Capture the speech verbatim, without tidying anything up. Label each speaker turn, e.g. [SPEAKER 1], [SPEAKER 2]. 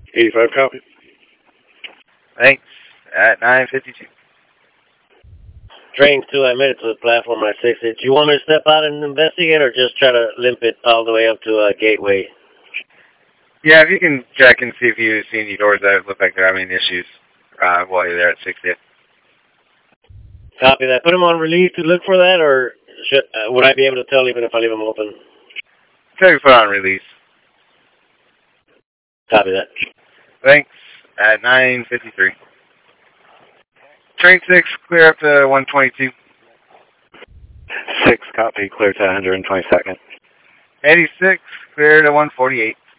[SPEAKER 1] eighty-five copy.
[SPEAKER 2] Thanks. At nine fifty-two.
[SPEAKER 3] Train two, I made it to the platform at six. Do you want me to step out and investigate or just try to limp it all the way up to uh, Gateway?
[SPEAKER 2] Yeah, if you can check and see if you see any doors that look like they're having any issues uh, while you're there at sixtieth.
[SPEAKER 3] Copy that. Put him on release to look for that, or should, uh, would I be able to tell even if I leave him open?
[SPEAKER 2] So you put on release.
[SPEAKER 3] Copy that.
[SPEAKER 2] Thanks. At nine fifty-three. Train six, clear up to one twenty-two.
[SPEAKER 1] six, copy, clear to one hundred twenty-second.
[SPEAKER 2] eighty-six, clear to one forty-eight.